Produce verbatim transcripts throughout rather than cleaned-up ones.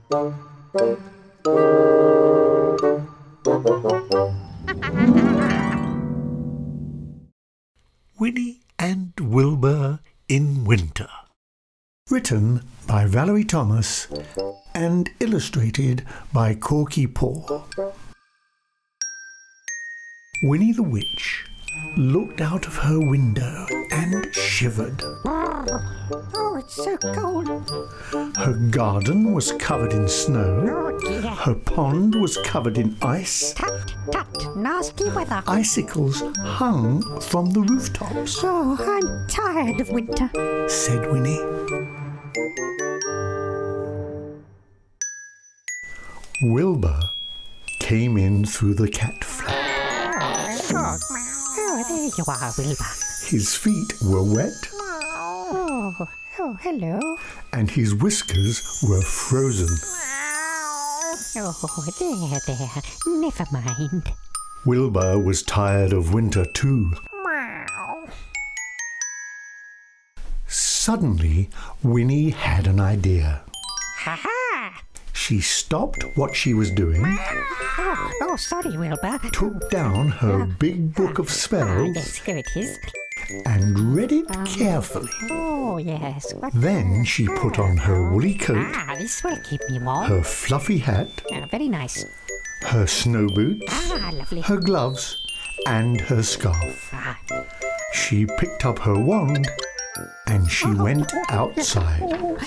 Winnie and Wilbur in Winter. Written by Valerie Thomas and illustrated by Corky Paw. Winnie the Witch looked out of her window and shivered. Oh, it's so cold. Her garden was covered in snow. Oh, dear. Her pond was covered in ice. Tut, tut, nasty weather. Icicles hung from the rooftops. Oh, I'm tired of winter. Said Winnie. Wilbur came in through the cat flap. Oh, oh, there you are, Wilbur. His feet were wet Oh, oh, hello. and his whiskers were frozen. Oh, there, there. Never mind. Wilbur was tired of winter too. Suddenly, Winnie had an idea. Ha-ha! She stopped what she was doing, Oh, oh, sorry, Wilbur. took down her big book of Ah, spells, yes, here it is. and read it carefully. Oh, yes. What? Then she put on her woolly coat, Ah, this will keep me warm. her fluffy hat, Ah, very nice. her snow boots, Ah, lovely. her gloves, and her scarf. Ah. She picked up her wand and she went outside.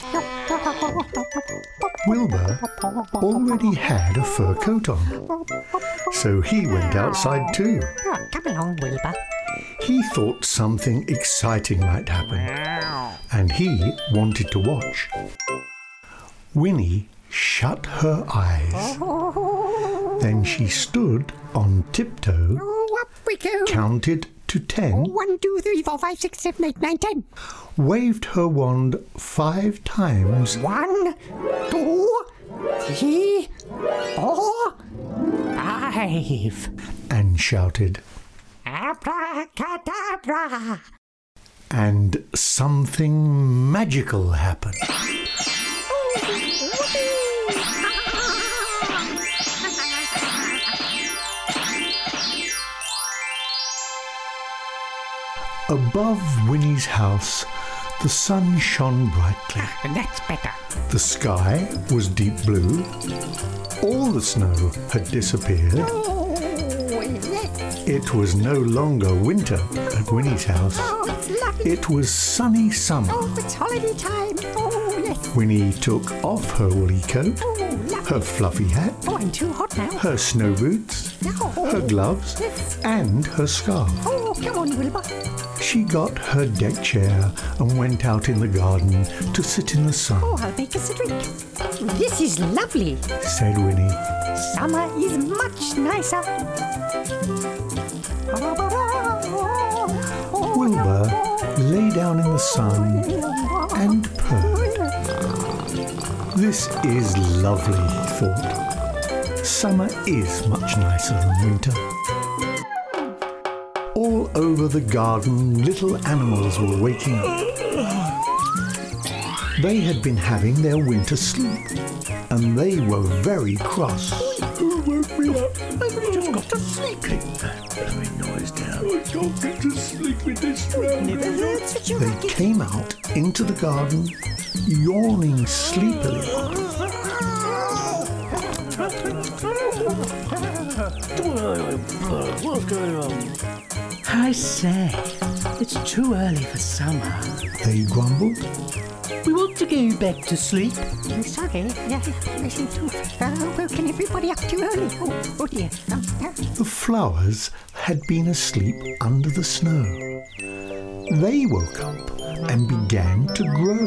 Wilbur already had a fur coat on, so he went outside too. Oh, come along, Wilbur. He thought something exciting might happen, and he wanted to watch. Winnie shut her eyes. Then she stood on tiptoe, Oh, up we go. counted to ten, One, two, three, four, five, six, seven, eight, nine, ten. waved her wand five times, One, two, three, four, five. and shouted. Abracadabra. And something magical happened. Above Winnie's house, the sun shone brightly. That's better. The sky was deep blue. All the snow had disappeared. Oh, yes. It was no longer winter at Winnie's house. Oh, it's lovely. It was sunny summer. Oh, it's holiday time. Oh, yes. Winnie took off her woolly coat, Oh, lovely. her fluffy hat, Oh, I'm too hot now. her snow boots, Oh, her gloves, yes. and her scarf. Oh, come on, Wilbur. She got her deck chair and went out in the garden to sit in the sun, Oh, I'll make us a drink. This is lovely. said Winnie. Summer is much nicer. Wilbur lay down in the sun and purred. This is lovely, he thought. Summer is much nicer than winter. All over the garden, little animals were waking up. They had been having their winter sleep, and they were very cross. Who woke me up? I've just got to sleep. Keep that blowing noise down. I don't get to sleep in this room. Never heard such a They racket. came out into the garden, yawning sleepily. What's going on? I say, it's too early for summer. They grumbled. We want to go back to sleep. I'm sorry. Yeah, I seem to have uh, woken everybody up too early. Oh, oh dear. Um, uh, The flowers had been asleep under the snow. They woke up and began to grow.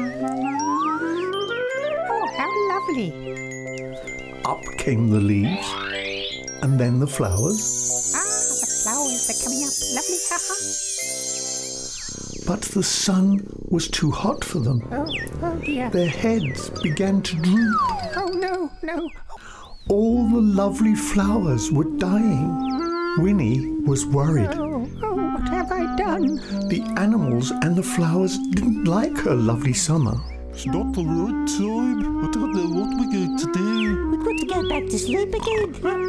oh, how lovely. Up came the leaves, and then the flowers. Ah, the flowers are coming up. Lovely. Ha ha. But the sun was too hot for them. Oh, oh dear. Their heads began to droop. Oh no, no. All the lovely flowers were dying. Winnie was worried. Oh, oh, what have I done? The animals and the flowers didn't like her lovely summer. It's not the right time. I don't know what we're going to do. We've got to go back to sleep again.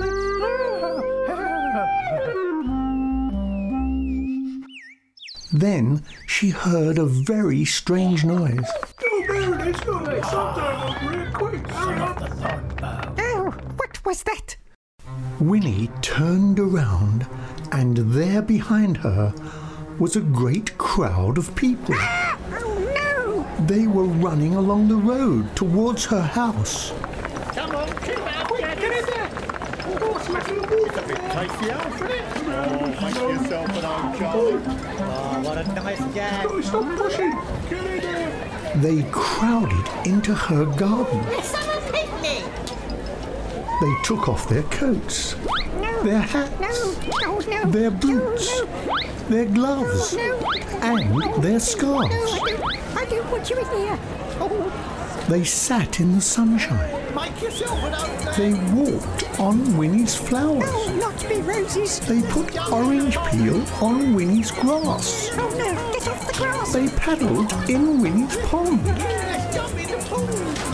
Then she heard a very strange noise. Oh, there it is. Oh, let's stop there, real quick. Hurry up. Oh, what was that? Winnie turned around, and there behind her was a great crowd of people. Ah, oh no! They were running along the road towards her house. Come on, keep out. Get in there. Oh, it's like a it's a bit tasty out, isn't it? Oh, make yourself an old Charlie. Oh, what a nice gag. Oh, stop pushing. Get in there. They crowded into her garden. Summer picnic! They took off their coats, No, their no, hats, no, no. their boots, No, no, their gloves, no. and their No, scarves. I don't, I don't want you in here. Oh, They sat in the sunshine. Make yourself an old They walked on Winnie's flowers. no, not me roses. They put orange peel on Winnie's grass. Oh no, get off the grass. They paddled in Winnie's pond. Let's jump in the pool.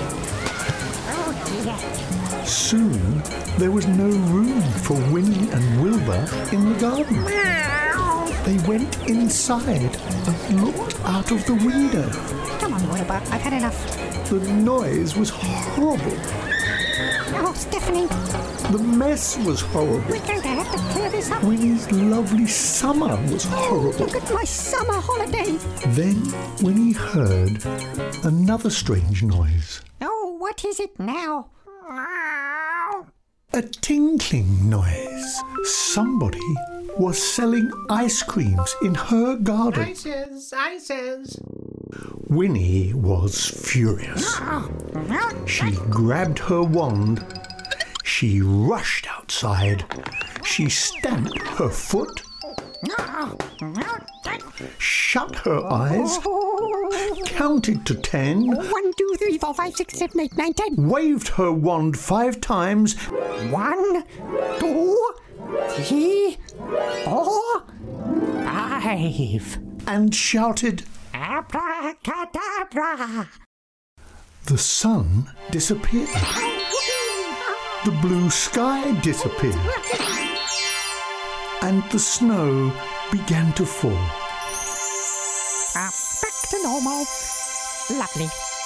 Oh dear. Soon, there was no room for Winnie and Wilbur in the garden. They went inside and looked out of the window. Come on, Wilbur, I've had enough. The noise was horrible. Oh, Stephanie, The mess was horrible. we're going to have to clear this up. Winnie's lovely summer was horrible. Look at my summer holiday. Then Winnie heard another strange noise. Oh, what is it now? A tinkling noise. Somebody was selling ice creams in her garden. Ices, ices. Winnie was furious. She grabbed her wand. She rushed outside. She stamped her foot, shut her eyes, counted to ten, One, two, three, four, five, six, seven, eight, nine, ten. waved her wand five times, One, two, three, four, five. and shouted. Abracadabra. The sun disappeared. The blue sky disappeared. And the snow began to fall. Ah, back to normal. Lovely.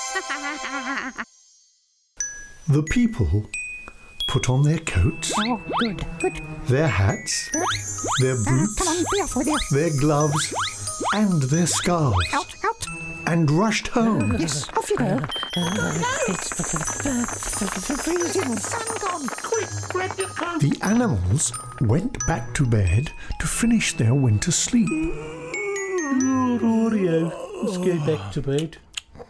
The people put on their coats, Oh, good, good. their hats, their Ah, come on, boots, be off with you. their gloves, and their scarves, Out, out. and rushed home. Yes, off you go. It's freezing. Sun gone. Quick, grab your coat. The animals went back to bed to finish their winter sleep. Right, audio. Let's go back to bed.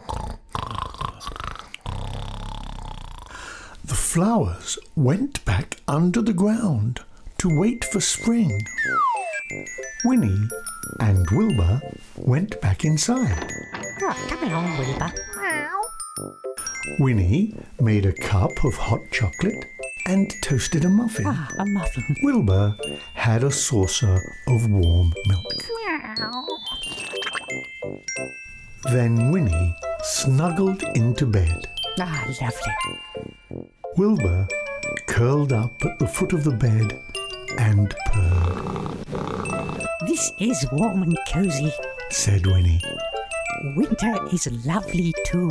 The flowers went back under the ground to wait for spring. Winnie and Wilbur went back inside. Oh, come along, Wilbur. Winnie made a cup of hot chocolate and toasted a muffin. Ah, a muffin. Wilbur had a saucer of warm milk. Then Winnie snuggled into bed. Ah, lovely. Wilbur curled up at the foot of the bed and purred. This is warm and cozy. Said Winnie. Winter is lovely too.